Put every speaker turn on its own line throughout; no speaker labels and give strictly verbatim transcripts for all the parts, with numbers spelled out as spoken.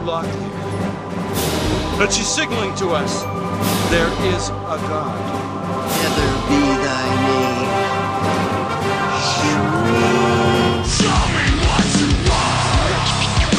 locked here. But she's signaling to us, there is a God.
Never be thy name.
Show me what you want.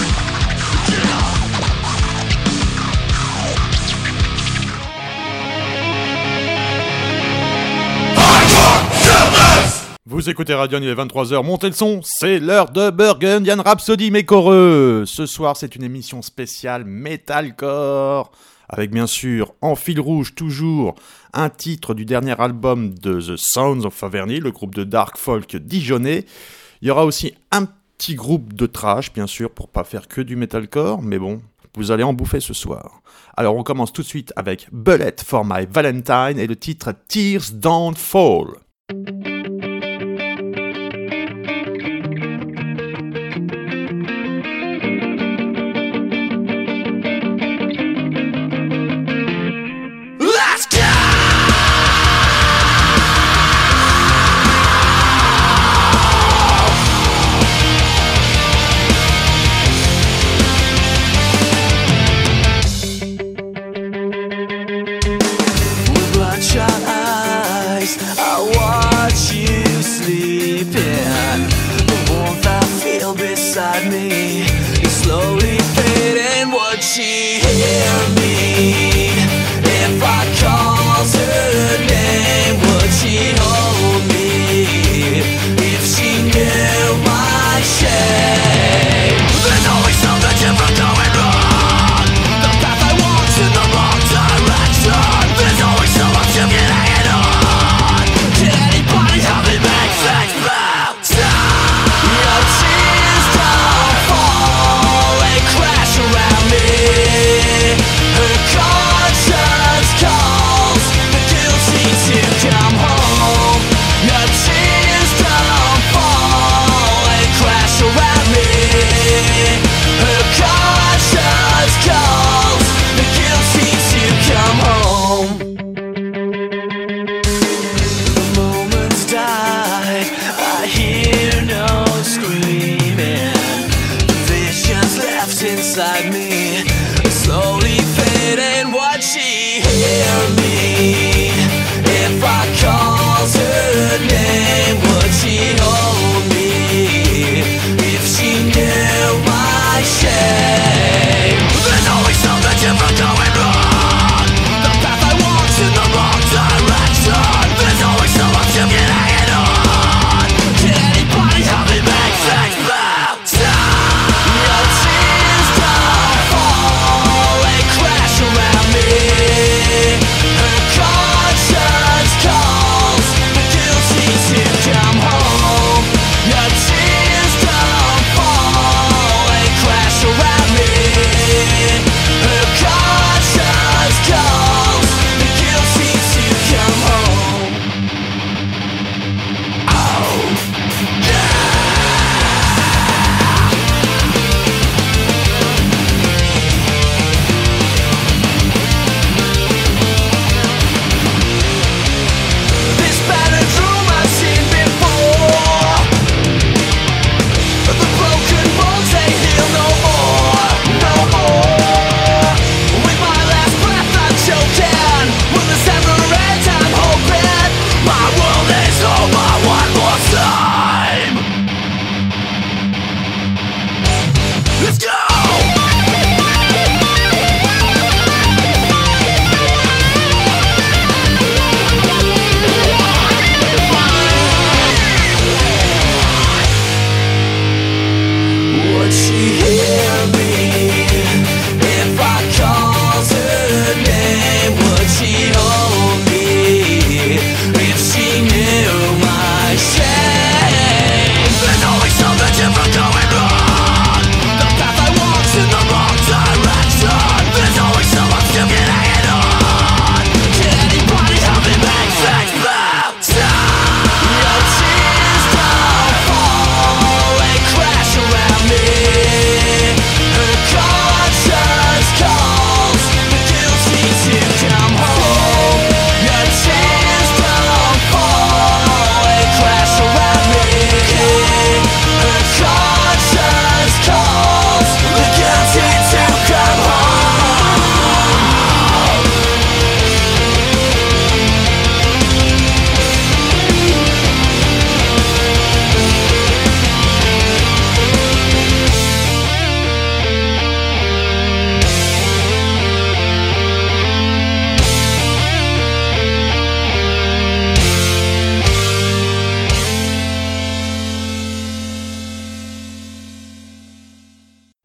Vous écoutez Radion, il est vingt-trois heures, montez le son, c'est l'heure de Burgundian Rhapsody, mes coreux. Ce soir, c'est une émission spéciale Metalcore, avec bien sûr, en fil rouge toujours, un titre du dernier album de The Sounds of Averny, le groupe de dark folk dijonnais. Il y aura aussi un petit groupe de trash, bien sûr, pour pas faire que du metalcore, mais bon, vous allez en bouffer ce soir. Alors on commence tout de suite avec Bullet for My Valentine et le titre Tears Don't Fall.
Your tears don't fall, they crash around me.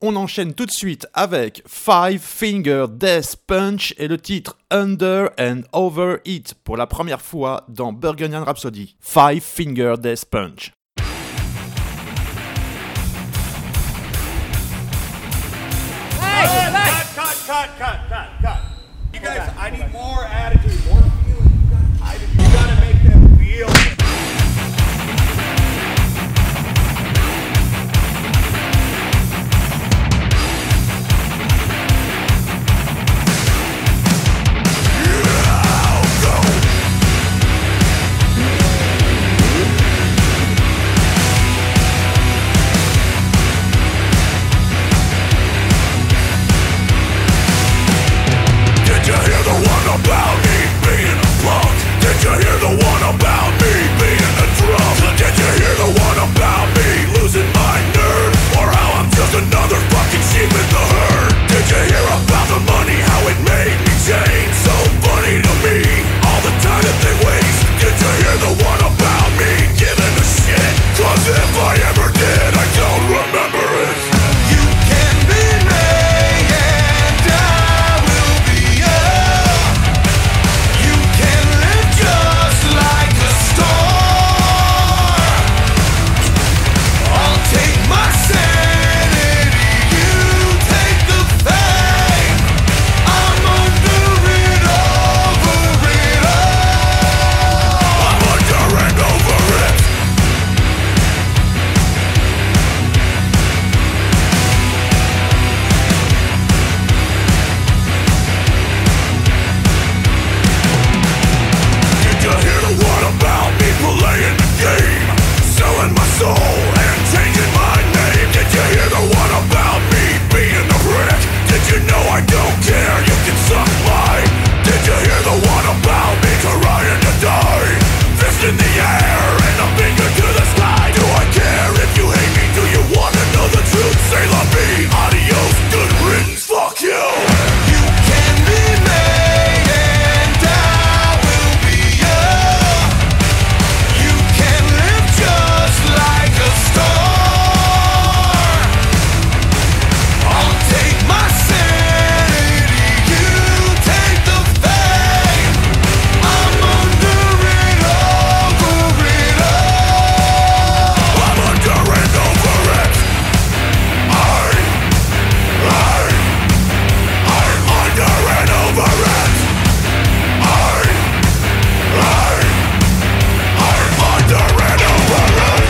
On enchaîne tout de suite avec Five Finger Death Punch et le titre Under and Over It pour la première fois dans Burgundian Rhapsody. Five Finger Death Punch.
Hey, cut, cut, cut, cut, cut, cut. You guys, I need more attitude, more feeling. I, you gotta make them feel.
About me being a punk. Did you hear the one about me being a drum? Did you hear the one about me losing my nerve? Or how I'm just another fucking sheep in the herd? Did you hear about the money, how it made me change? So funny to me, all the time that they waste. Did you hear the one about me giving a shit? Cause if I ever did, I don't remember it. You can be me and I will be yours. Just like a star, I'll take my sanity, you take the fame. I'm under it, over it all. I'm under and over it. Did you hear the one about me playing the game, selling my soul and changing my name? Did you hear the one about me being a prick? Did you know I don't care, you can suck mine? Did you hear the one about me trying to die? Fist in the air and a finger to the sky. Do I care if you hate me? Do you wanna know the truth? Say la vie, adios, good riddance, fuck you. You can be made and I will be yours. You can live just like a star. I'll take my sanity, you take the fame. I'm under it, over it all. I'm under and over it. I, I, I'm under and over it. I, I, I'm under and over it.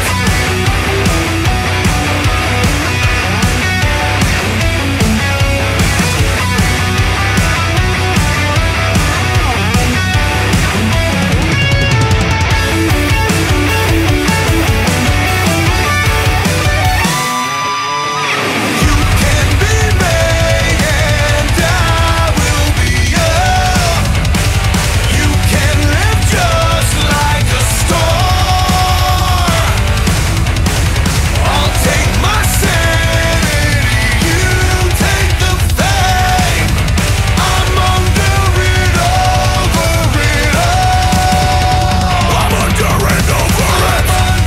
You can be me and I will be yours. You can live just like a star. I'll take my sanity, you take the fame. I'm under it, over it all. I'm under and over it.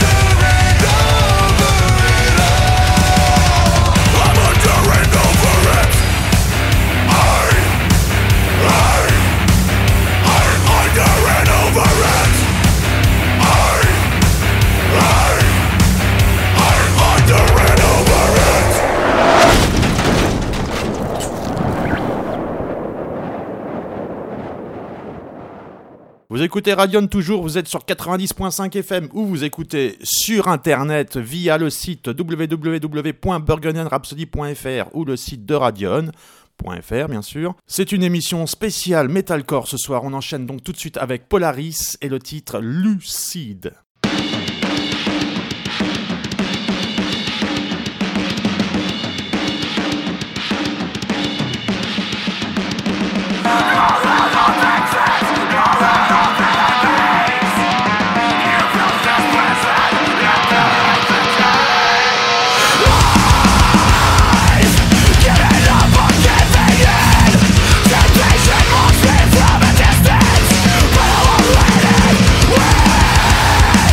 I'm under and over it. I, I, I'm under and over it. I, I, I'm under and over it.
Vous écoutez Radion toujours, vous êtes sur quatre-vingt-dix point cinq F M ou vous écoutez sur internet via le site w w w point burgundian rhapsody point f r ou le site de Radion point f r bien sûr. C'est une émission spéciale metalcore ce soir, on enchaîne donc tout de suite avec Polaris et le titre Lucide.
Temptation walks me from a distance, but I'm waiting.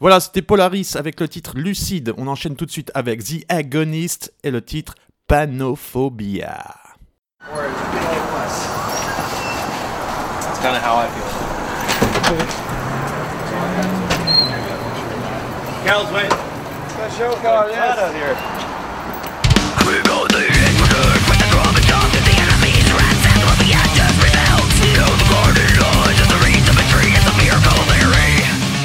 Voilà, c'était Polaris avec le titre Lucide. On enchaîne tout de suite avec The Agonist et le titre Panophobia.
That's kind of how I feel.
Cal's wait. Let's show car out of here.
We go the inward with the drum and drum to the enemy's wrath and what the actors rebel. Know the guarded lines of the reeds of a tree is a miracle theory.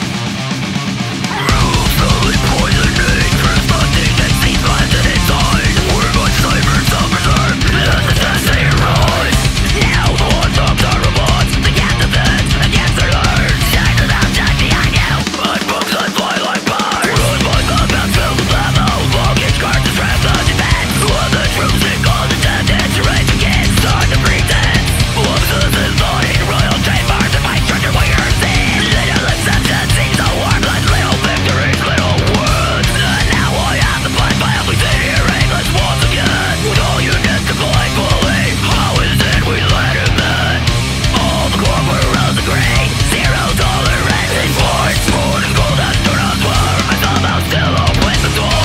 Slowly poisoning through something that seems planted inside. Where my cyber self-preserve as the test they rise. Now the ones of the robots, the captivates against their lords. Shine the object behind you. But books that fly like birds. Run by the mouth filled with ammo. Walking scars to trap the defense. When the truth is called the dead, it's rage against start to pretend. Losses is not in royal chambers and my treasure warriors in. Little exception seems a warmless little victories, little words. And now I have the blood violently sit here aimless once again. With all units deployed fully, how is it we let him in? All the corporals agree, zero tolerance in force. More than gold and dirt on swarm, and somehow still open the door.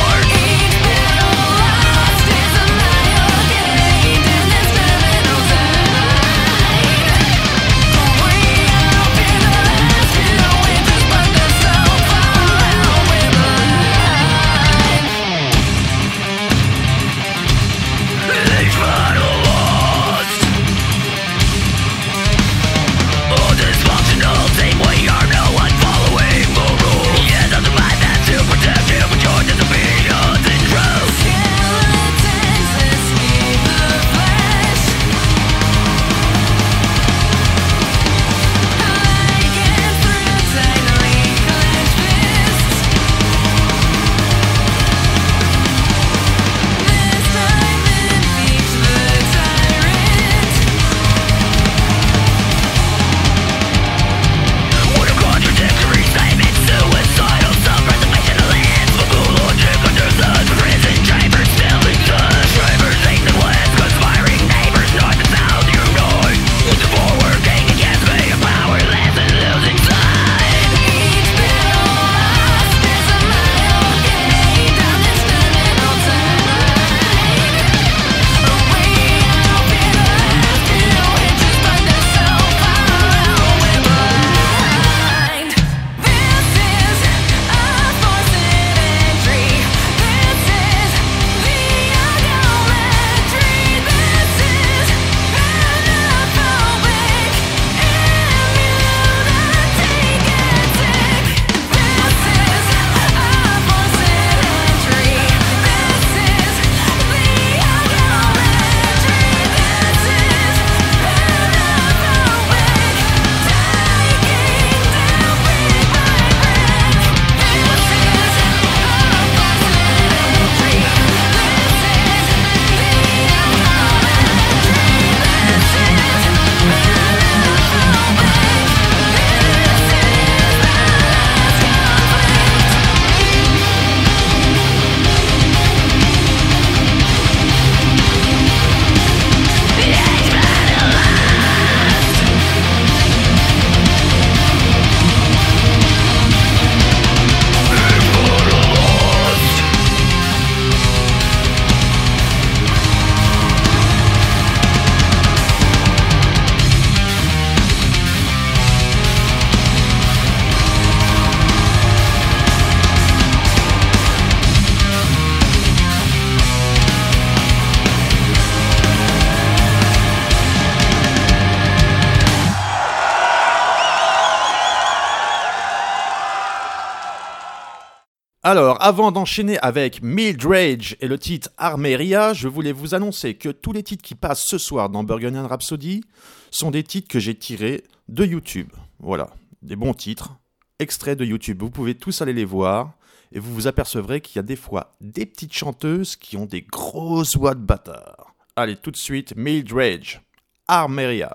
Alors, avant d'enchaîner avec Mildred et le titre Armeria, je voulais vous annoncer que tous les titres qui passent ce soir dans Burgundian Rhapsody sont des titres que j'ai tirés de YouTube. Voilà, des bons titres, extraits de YouTube. Vous pouvez tous aller les voir et vous vous apercevrez qu'il y a des fois des petites chanteuses qui ont des grosses voix de bâtard. Allez, tout de suite, Mildred, Armeria.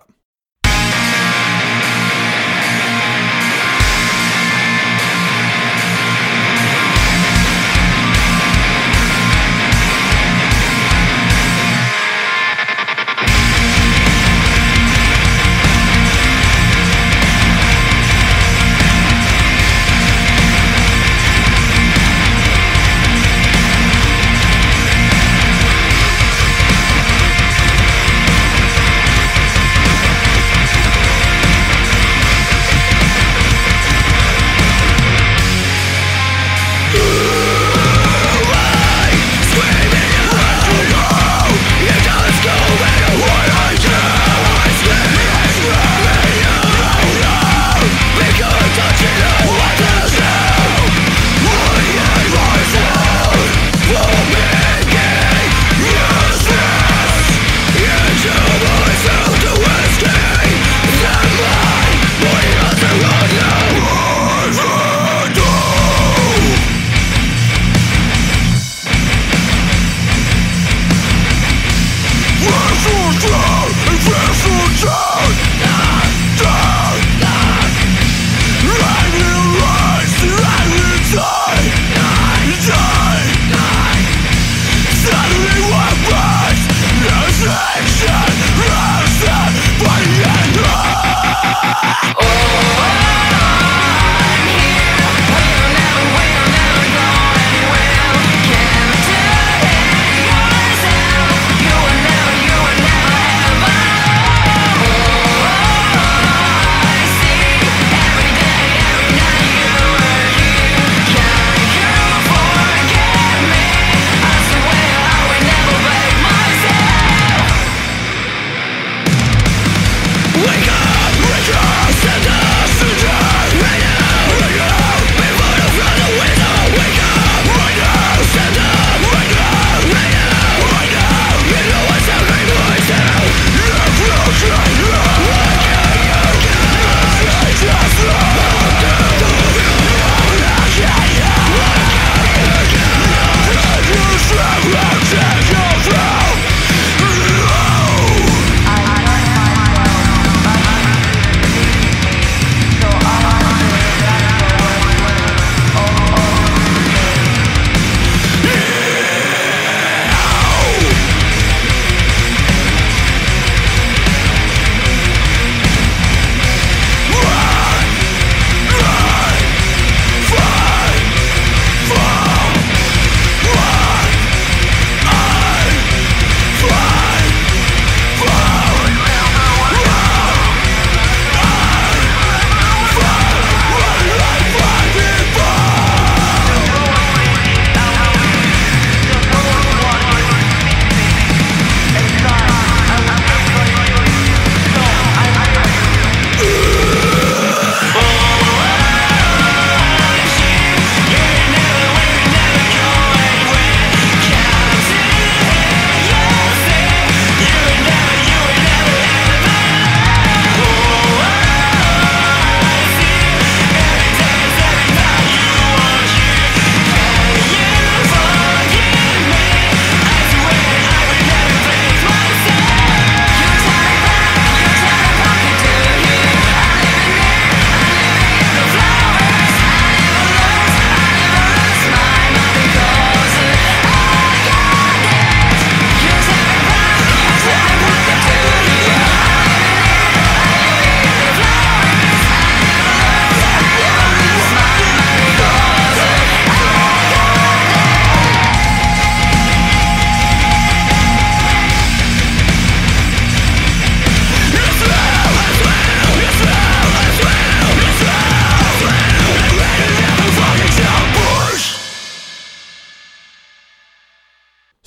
We'll be right back.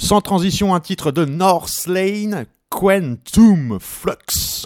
Sans transition, un titre de Northlane, Quantum Flux.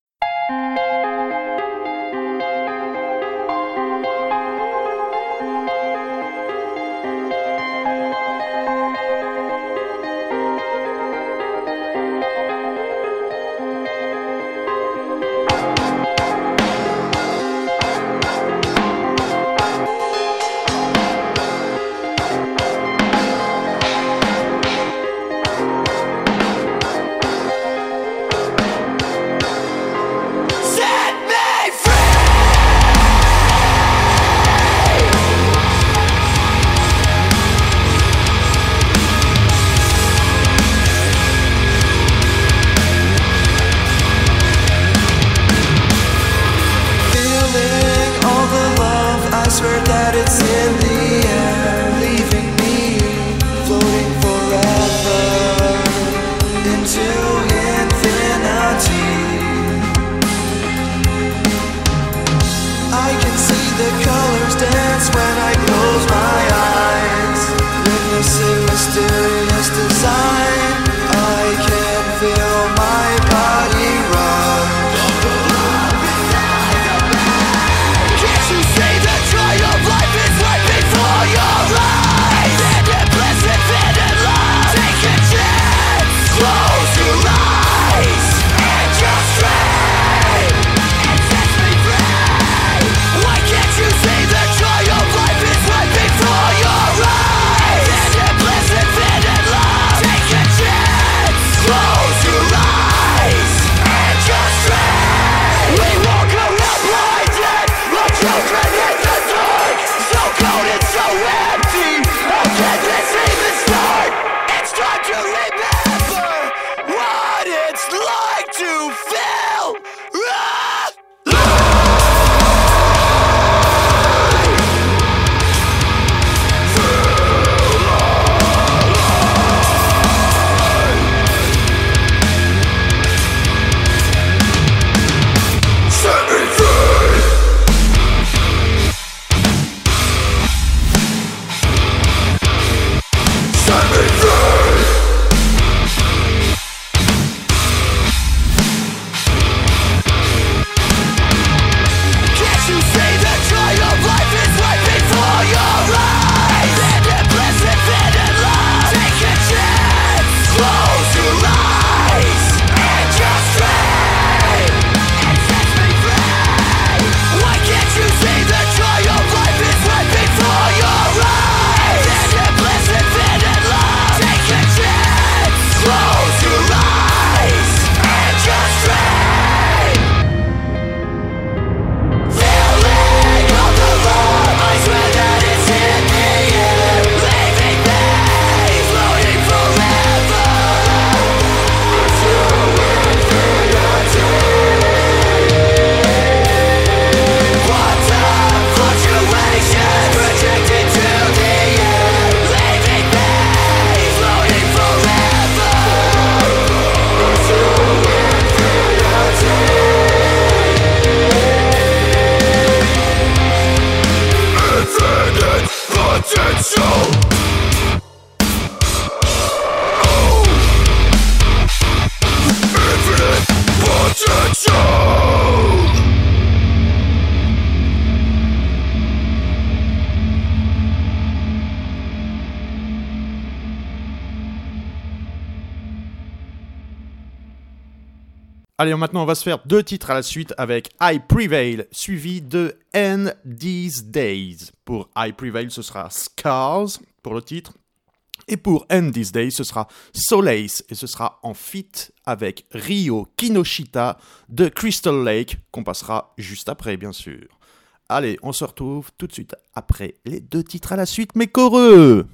Allez, maintenant on va se faire deux titres à la suite avec I Prevail, suivi de End These Days. Pour I Prevail, ce sera Scars pour le titre. Et pour End These Days, ce sera Solace. Et ce sera en feat avec Ryo Kinoshita de Crystal Lake, qu'on passera juste après, bien sûr. Allez, on se retrouve tout de suite après les deux titres à la suite, mes coreux.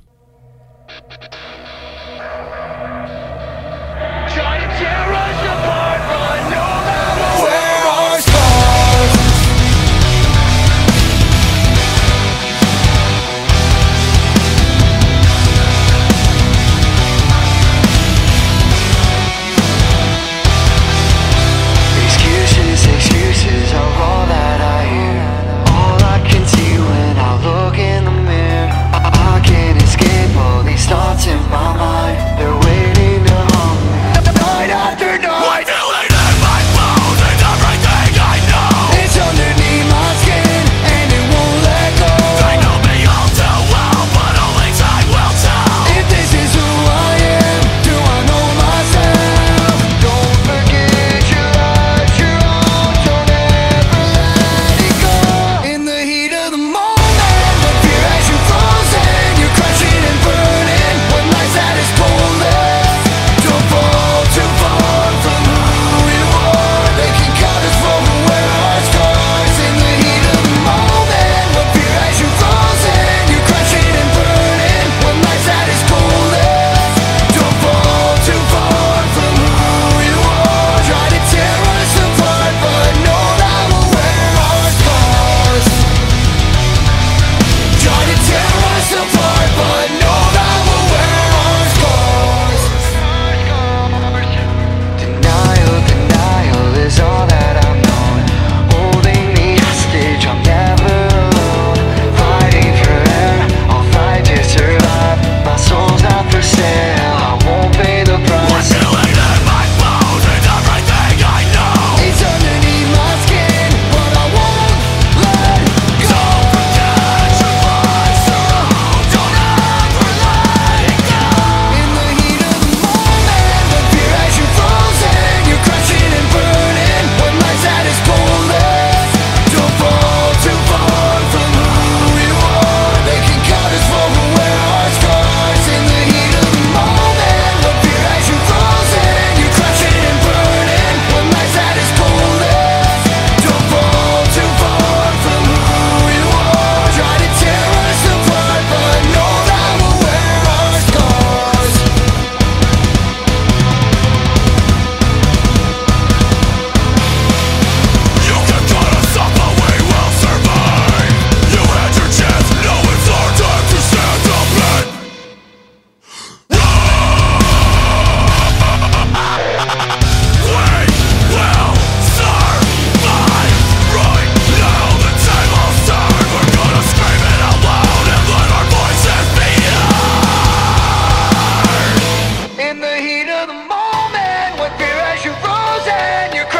Thoughts in my mind, they're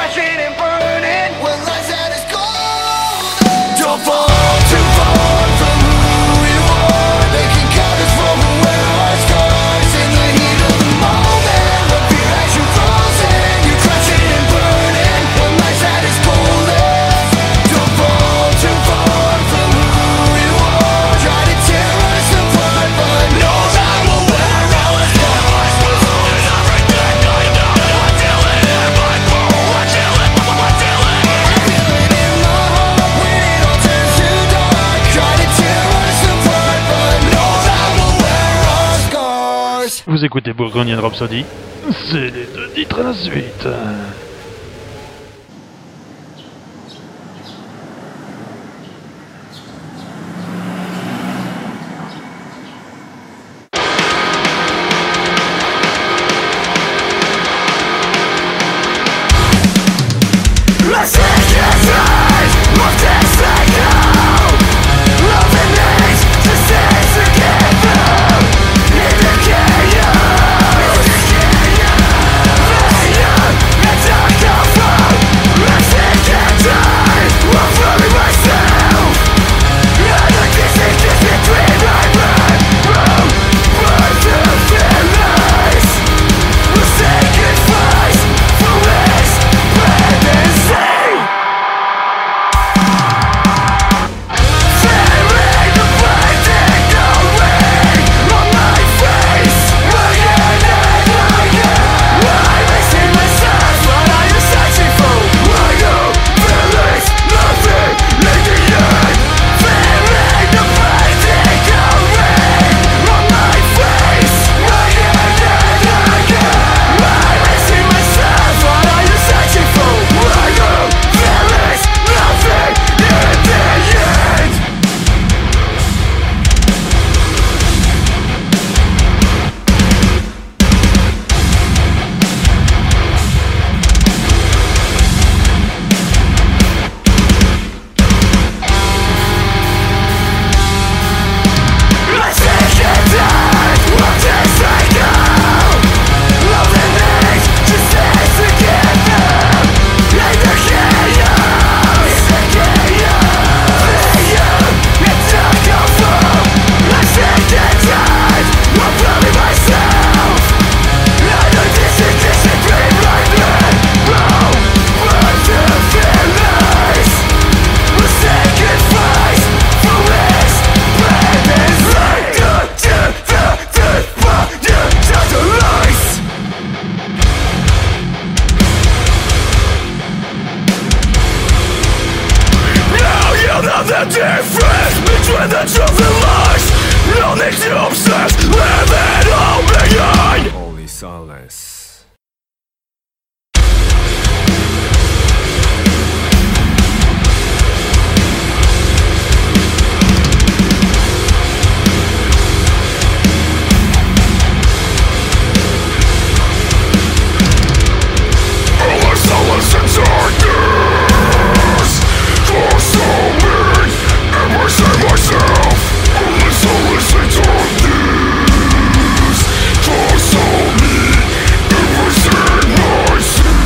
crashing and burning when life's at its coldest. Don't fall too far from who you are. They can cut us from where our scars in the heat of the moment. When fear has you frozen, you're crashing and burning when life's at its coldest. Don't fall too far from who you are. Try to tear us apart, but no time will wear our scars. Everything I know, I feel it in my bones. I feel it, I feel it. I feel it in my heart when it all turns to dark. Try to tear us apart, but no time will wear our scars.
Vous écoutez Bourgogne Rhapsody, c'est les deux titres à la suite.
Holy solace.
Holy solace in darkness. Console me and I save myself. Holy solace in darkness. Console me and I save myself.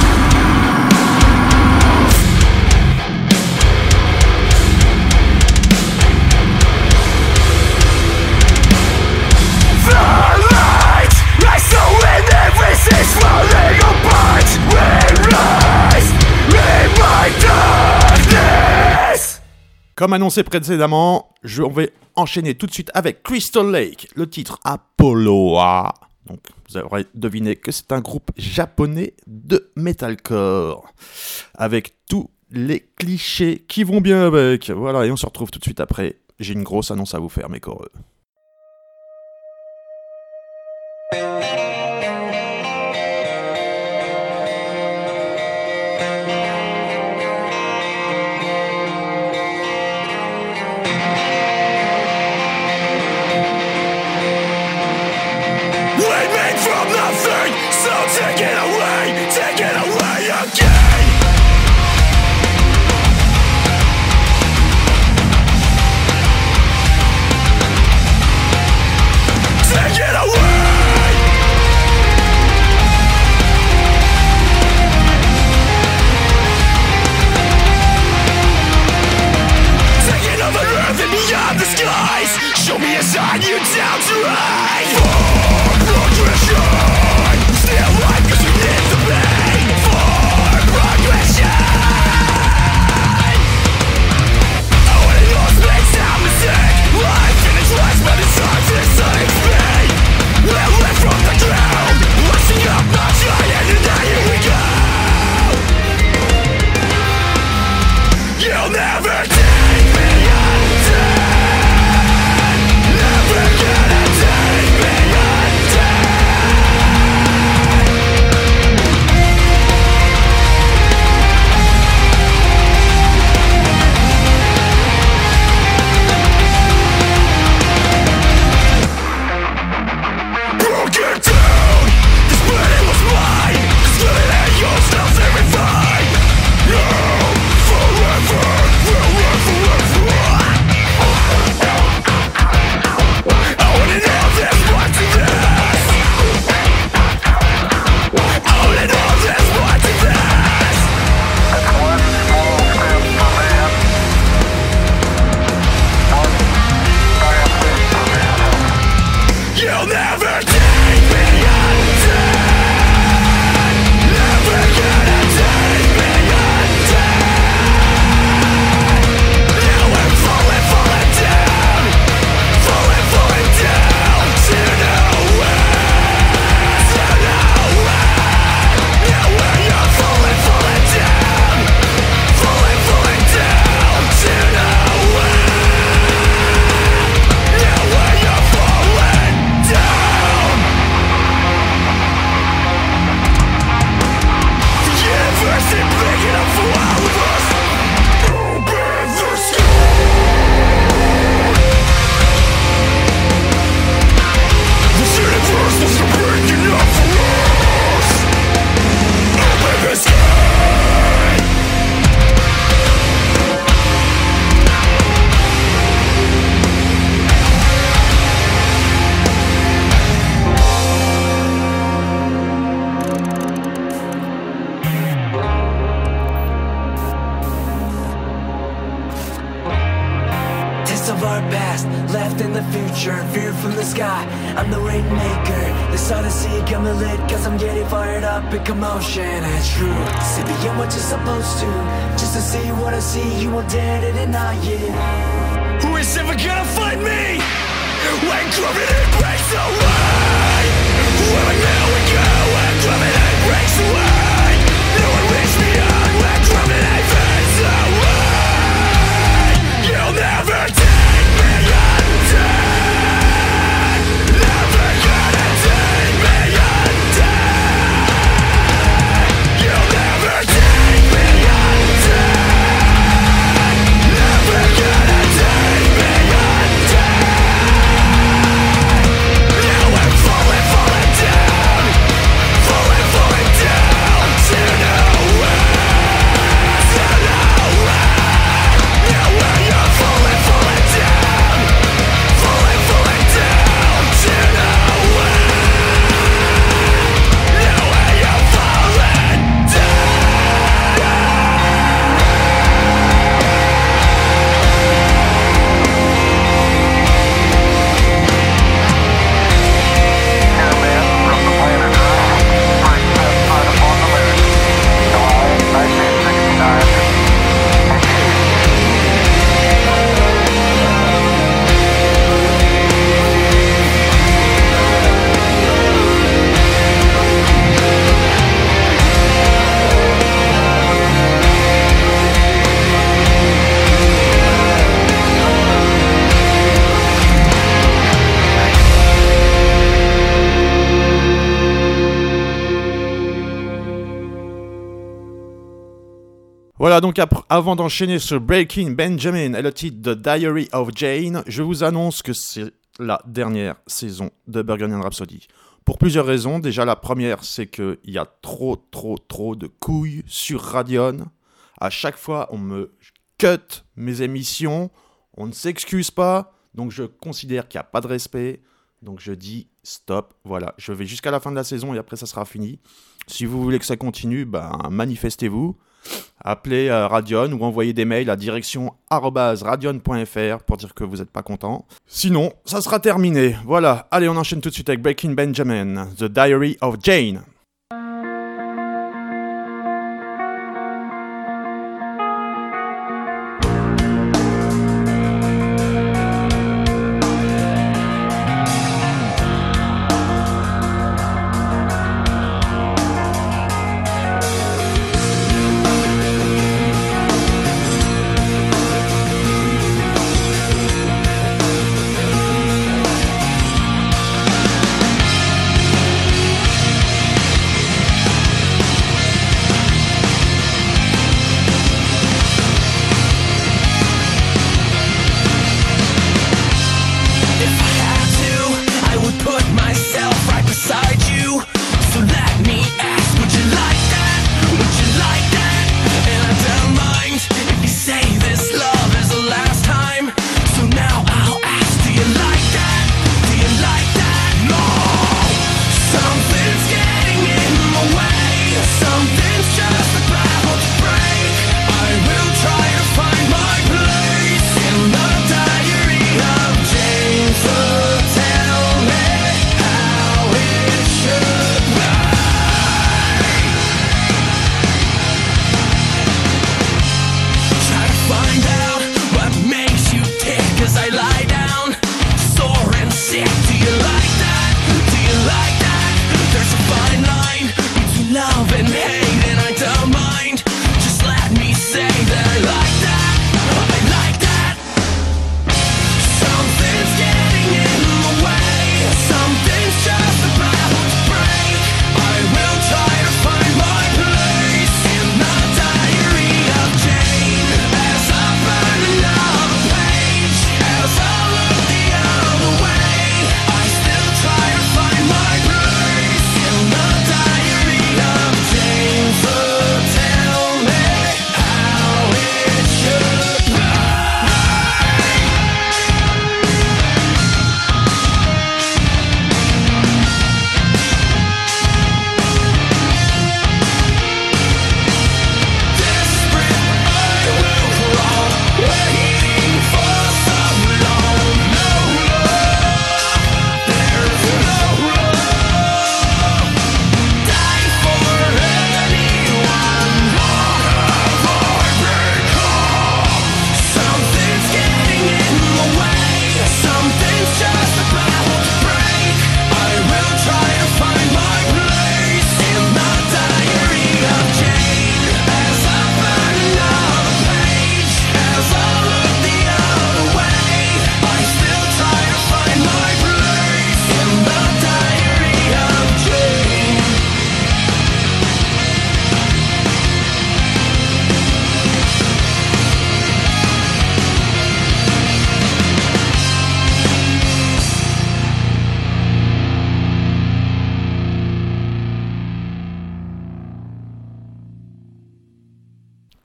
The light, I saw in everything falling apart. We rise in my darkness.
Comme annoncé précédemment, je vais enchaîner tout de suite avec Crystal Lake, le titre Apolloa. Donc, vous aurez deviné que c'est un groupe japonais de metalcore, avec tous les clichés qui vont bien avec. Voilà, et on se retrouve tout de suite après. J'ai une grosse annonce à vous faire, mes coreux.
We made from nothing, so take it away, take it away again.
past, left in the future, viewed from the sky. I'm the rainmaker, this odyssey coming lit, cause I'm getting fired up in commotion. It's true, sit beyond what you're supposed to, just to see what I see, you won't dare to deny it. Who is ever gonna find me? When gravity breaks away, where now we go when gravity breaks away. No one reach me out when gravity fades away. You'll never take me undone, never gonna take me undone. You'll never take me undone, never gonna take me undone. Now I'm falling, falling down, falling, falling down to nowhere, to nowhere. Now where you're falling, falling down, falling, falling down to nowhere. Now where you're falling
Voilà, donc après, avant d'enchaîner sur Breaking Benjamin et le titre The Diary of Jane, je vous annonce que c'est la dernière saison de Burgundian Rhapsody. Pour plusieurs raisons. Déjà, la première, c'est qu'il y a trop, trop, trop de couilles sur Radion. À chaque fois, on me cut mes émissions, on ne s'excuse pas, donc je considère qu'il n'y a pas de respect. Donc je dis stop, voilà, je vais jusqu'à la fin de la saison et après ça sera fini. Si vous voulez que ça continue, ben manifestez-vous. Appelez euh, Radion ou envoyez des mails à direction arobase radion point f r pour dire que vous n'êtes pas content. Sinon, ça sera terminé. Voilà, allez, on enchaîne tout de suite avec Breaking Benjamin, The Diary of Jane.
You'll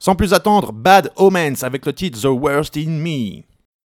Sans plus attendre, Bad Omens avec le titre The Worst in Me.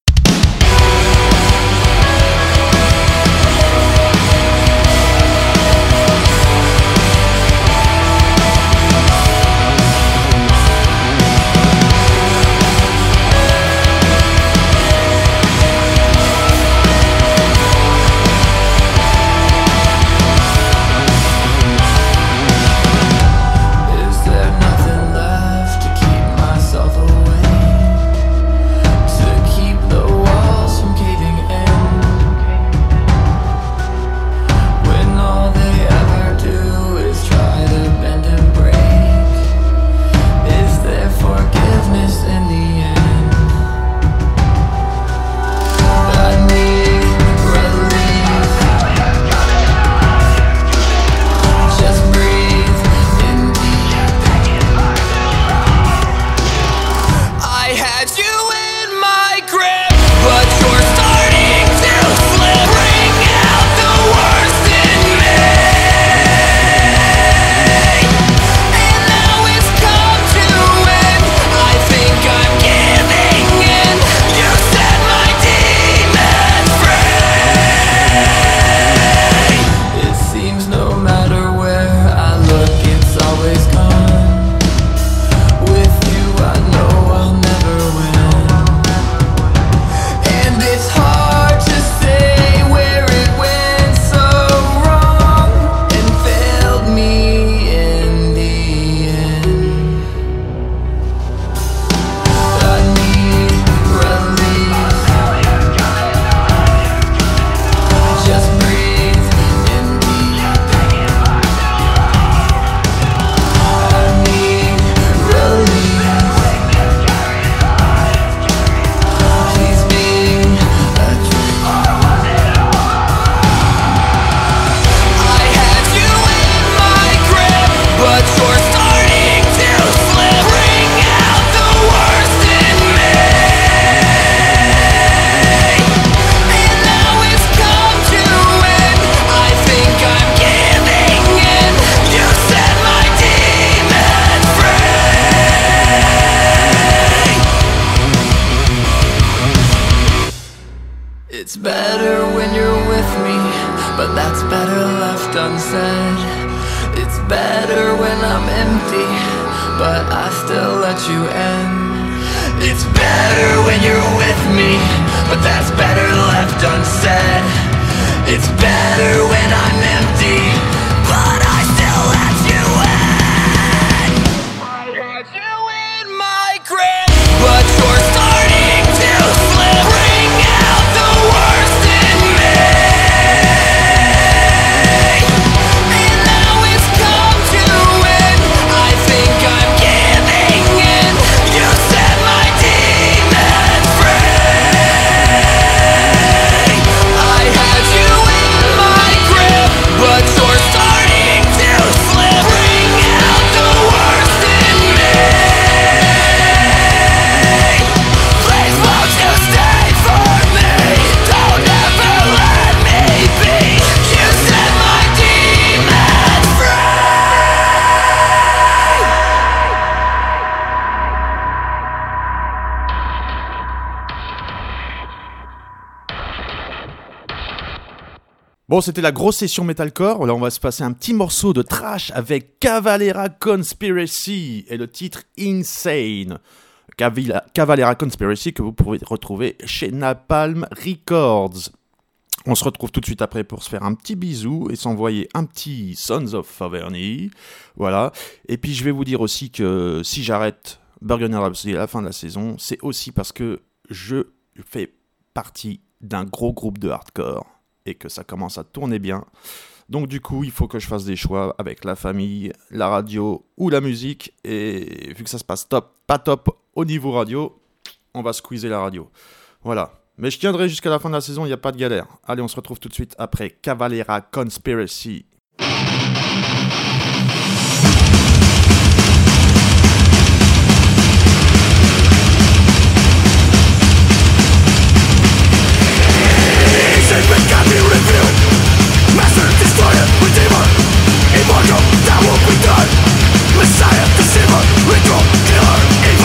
It's better when you're with me, but that's better left unsaid. It's better when I'm empty, but I still let you in. It's better when you're with me, but that's better left unsaid. It's better when I'm empty, but I still let you in. I had you in my grip, but you're starting to slip. Bring out the worst in me, and now it's come to it. I think I'm giving in. You set my demons free. I had you in my grip, but you're starting to slip. Bring out the worst in me. Please won't you stay for me? Don't ever let me be. You set my demons free.
Bon, c'était la grosse session metalcore. Là, on va se passer un petit morceau de trash avec Cavalera Conspiracy et le titre Insane. Cavila- Cavalera Conspiracy que vous pouvez retrouver chez Napalm Records. On se retrouve tout de suite après pour se faire un petit bisou et s'envoyer un petit Sons of Faverny. Voilà. Et puis je vais vous dire aussi que si j'arrête Burgundian Rhapsody à la fin de la saison, c'est aussi parce que je fais partie d'un gros groupe de hardcore et que ça commence à tourner bien. Donc du coup, il faut que je fasse des choix avec la famille, la radio ou la musique. Et vu que ça se passe top, pas top au niveau radio, on va squeezer la radio. Voilà. Mais je tiendrai jusqu'à la fin de la saison, il n'y a pas de galère. Allez, on se retrouve tout de suite après Cavalera Conspiracy.
Sacred can be revealed. Master, destroyer, redeemer. Immortal, that will be done. Messiah, deceiver, ritual, killer.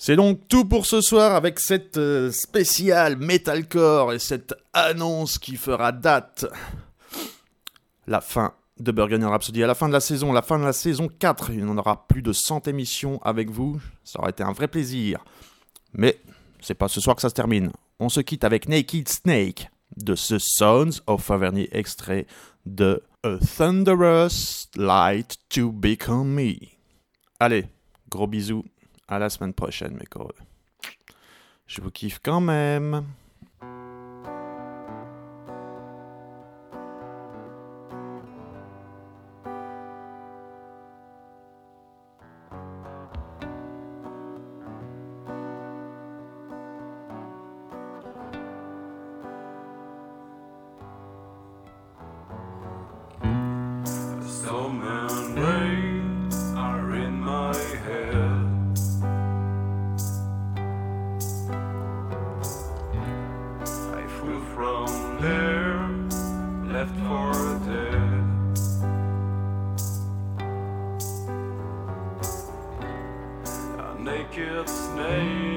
C'est donc tout pour ce soir avec cette euh, spéciale Metalcore et cette annonce qui fera date. La fin de Burgundian Rhapsody. À la fin de la saison, la fin de la saison quatre, il y en aura plus de cent émissions avec vous. Ça aurait été un vrai plaisir. Mais c'est pas ce soir que ça se termine. On se quitte avec Naked Snake de The Sons of Averny, extrait de A Thunderous Light to Become Me. Allez, gros bisous. À la semaine prochaine, mes coreux. Je vous kiffe quand même.
Naked snake